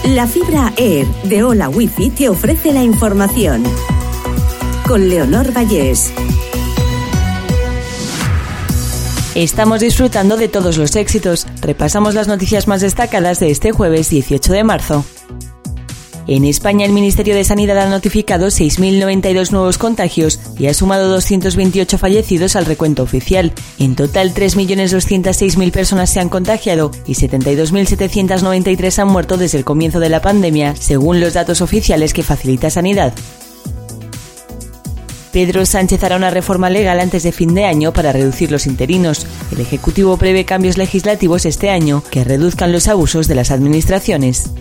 La fibra Air de Hola Wifi te ofrece la información. Con Leonor Vallés. Estamos disfrutando de todos los éxitos. Repasamos las noticias más destacadas de este jueves 18 de marzo. En España, el Ministerio de Sanidad ha notificado 6.092 nuevos contagios y ha sumado 228 fallecidos al recuento oficial. En total, 3.206.000 personas se han contagiado y 72.793 han muerto desde el comienzo de la pandemia, según los datos oficiales que facilita Sanidad. Pedro Sánchez hará una reforma legal antes de fin de año para reducir los interinos. El Ejecutivo prevé cambios legislativos este año que reduzcan los abusos de las administraciones.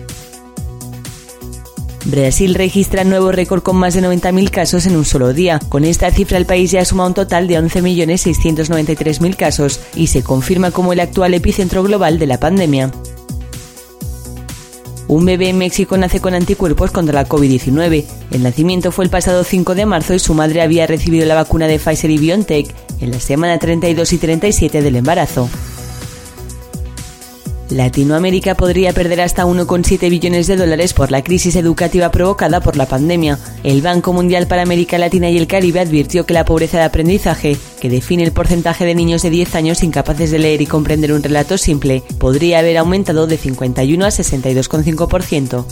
Brasil registra nuevo récord con más de 90.000 casos en un solo día. Con esta cifra el país ya suma un total de 11.693.000 casos y se confirma como el actual epicentro global de la pandemia. Un bebé en México nace con anticuerpos contra la COVID-19. El nacimiento fue el pasado 5 de marzo y su madre había recibido la vacuna de Pfizer y BioNTech en la semana 32 y 37 del embarazo. Latinoamérica podría perder hasta 1,7 billones de dólares por la crisis educativa provocada por la pandemia. El Banco Mundial para América Latina y el Caribe advirtió que la pobreza de aprendizaje, que define el porcentaje de niños de 10 años incapaces de leer y comprender un relato simple, podría haber aumentado de 51 a 62,5%.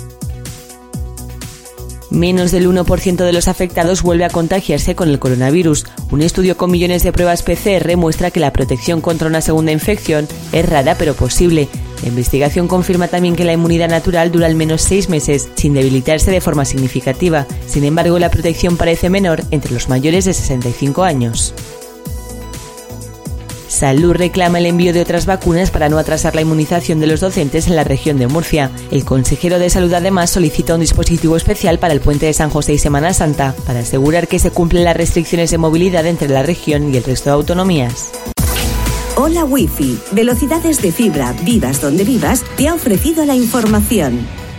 Menos del 1% de los afectados vuelve a contagiarse con el coronavirus. Un estudio con millones de pruebas PCR muestra que la protección contra una segunda infección es rara pero posible. La investigación confirma también que la inmunidad natural dura al menos 6 meses, sin debilitarse de forma significativa. Sin embargo, la protección parece menor entre los mayores de 65 años. Salud reclama el envío de otras vacunas para no atrasar la inmunización de los docentes en la región de Murcia. El consejero de Salud además solicita un dispositivo especial para el puente de San José y Semana Santa, para asegurar que se cumplen las restricciones de movilidad entre la región y el resto de autonomías. Hola Wifi, velocidades de fibra, vivas donde vivas, te ha ofrecido la información.